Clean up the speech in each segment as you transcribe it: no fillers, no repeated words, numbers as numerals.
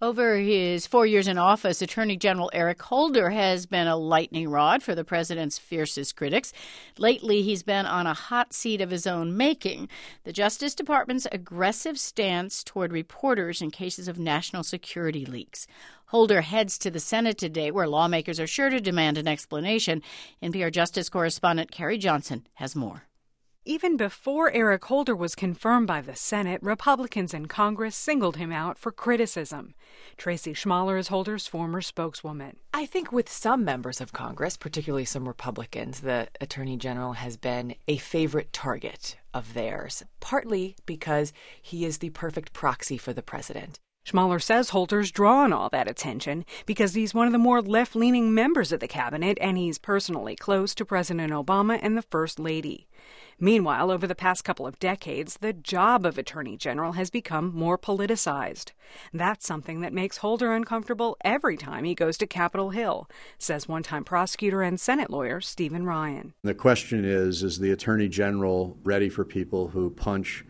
Over his 4 years in office, Attorney General Eric Holder has been a lightning rod for the president's fiercest critics. Lately, he's been on a hot seat of his own making. The Justice Department's aggressive stance toward reporters in cases of national security leaks. Holder heads to the Senate today, where lawmakers are sure to demand an explanation. NPR Justice correspondent Carrie Johnson has more. Even before Eric Holder was confirmed by the Senate, Republicans in Congress singled him out for criticism. Tracy Schmaler is Holder's former spokeswoman. I think with some members of Congress, particularly some Republicans, the Attorney General has been a favorite target of theirs, partly because he is the perfect proxy for the president. Schmaler says Holder's drawn all that attention because he's one of the more left-leaning members of the cabinet and he's personally close to President Obama and the First Lady. Meanwhile, over the past couple of decades, the job of Attorney General has become more politicized. That's something that makes Holder uncomfortable every time he goes to Capitol Hill, says one-time prosecutor and Senate lawyer Stephen Ryan. The question is the Attorney General ready for people who punch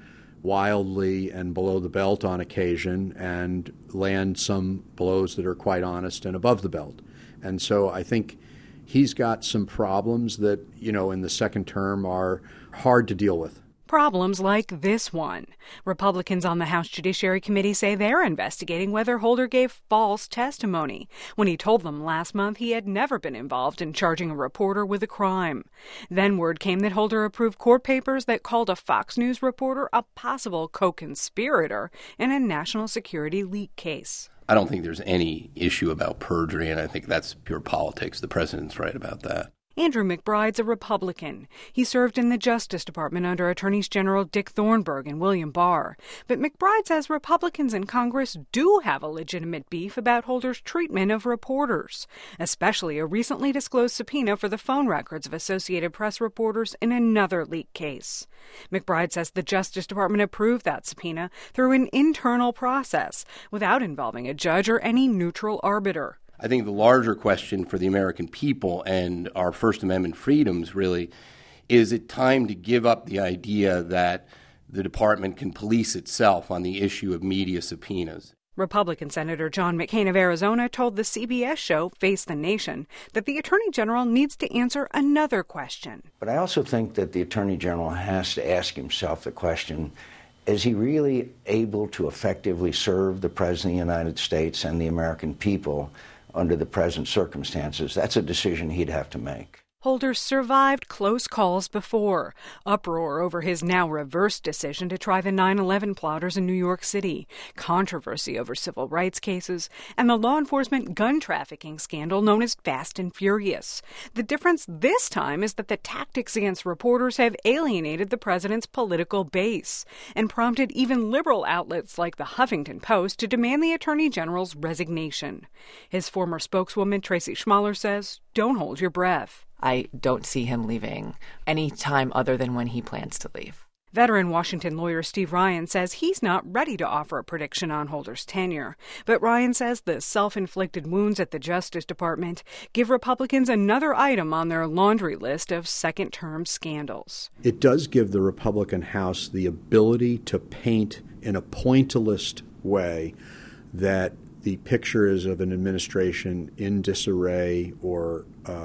wildly and below the belt on occasion and land some blows that are quite honest and above the belt? And so I think he's got some problems that, in the second term are hard to deal with. Problems like this one. Republicans on the House Judiciary Committee say they're investigating whether Holder gave false testimony when he told them last month he had never been involved in charging a reporter with a crime. Then word came that Holder approved court papers that called a Fox News reporter a possible co-conspirator in a national security leak case. I don't think there's any issue about perjury, and I think that's pure politics. The president's right about that. Andrew McBride's a Republican. He served in the Justice Department under Attorneys General Dick Thornburgh and William Barr. But McBride says Republicans in Congress do have a legitimate beef about Holder's treatment of reporters, especially a recently disclosed subpoena for the phone records of Associated Press reporters in another leak case. McBride says the Justice Department approved that subpoena through an internal process without involving a judge or any neutral arbiter. I think the larger question for the American people and our First Amendment freedoms really is it time to give up the idea that the department can police itself on the issue of media subpoenas. Republican Senator John McCain of Arizona told the CBS show Face the Nation that the Attorney General needs to answer another question. But I also think that the Attorney General has to ask himself the question, is he really able to effectively serve the President of the United States and the American people under the present circumstances? That's a decision he'd have to make. Holder survived close calls before. Uproar over his now reversed decision to try the 9/11 plotters in New York City, controversy over civil rights cases, and the law enforcement gun trafficking scandal known as Fast and Furious. The difference this time is that the tactics against reporters have alienated the president's political base and prompted even liberal outlets like the Huffington Post to demand the Attorney General's resignation. His former spokeswoman, Tracy Schmaler, says, "Don't hold your breath." I don't see him leaving any time other than when he plans to leave. Veteran Washington lawyer Steve Ryan says he's not ready to offer a prediction on Holder's tenure. But Ryan says the self-inflicted wounds at the Justice Department give Republicans another item on their laundry list of second-term scandals. It does give the Republican House the ability to paint in a pointillist way that the picture is of an administration in disarray or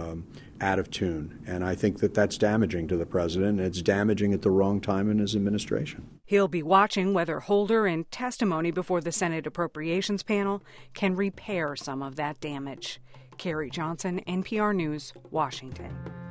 out of tune. And I think that that's damaging to the president. It's damaging at the wrong time in his administration. He'll be watching whether Holder, in testimony before the Senate Appropriations Panel, can repair some of that damage. Carrie Johnson, NPR News, Washington.